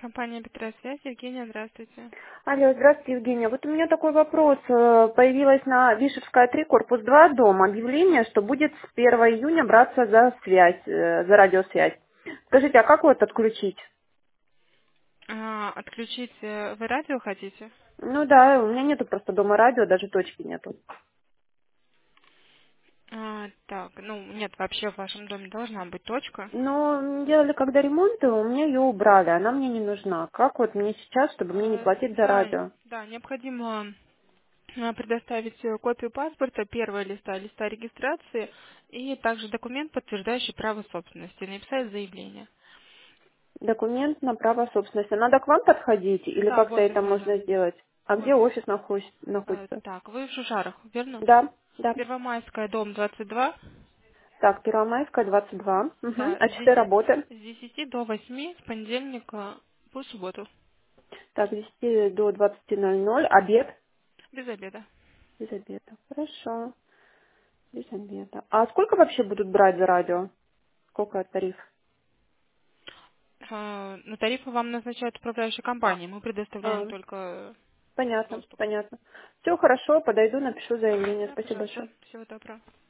Компания Петросвязь. Евгения, здравствуйте. Алло, здравствуйте, Евгения. Вот у меня такой вопрос. Появилось на Вишевская 3, корпус 2, дом, объявление, что будет с 1 июня браться за связь, за радиосвязь. Скажите, а как вот отключить? Отключить вы радио хотите? Ну да, у меня нету просто дома радио, даже точки нету. Так, ну нет, вообще в вашем доме должна быть точка. Но делали когда ремонт, и у меня ее убрали, она мне не нужна. Как вот мне сейчас, чтобы мне не платить за Да, радио? да, необходимо предоставить копию паспорта, первого листа регистрации и также документ, подтверждающий право собственности, написать заявление. Документ на право собственности. Надо к вам подходить или Да, в как-то офис это надо. можно сделать? А В где офис. офис находится? Так, вы в Шушарах, верно? Да, да. Первомайская, дом 22. Так, Первомайская, 22. Угу. Да, А часы работы? с 10 до 8 с понедельника по субботу. Так, с 10 до 20:00. Обед? Без обеда. Без обеда. Хорошо, без обеда. А сколько вообще будут брать за радио? Сколько тариф? На тарифы вам назначают управляющая компания. Мы предоставляем А, только понятно, доступ. понятно. Все хорошо, подойду, напишу заявление. Да, Спасибо пожалуйста. большое. Всего доброго.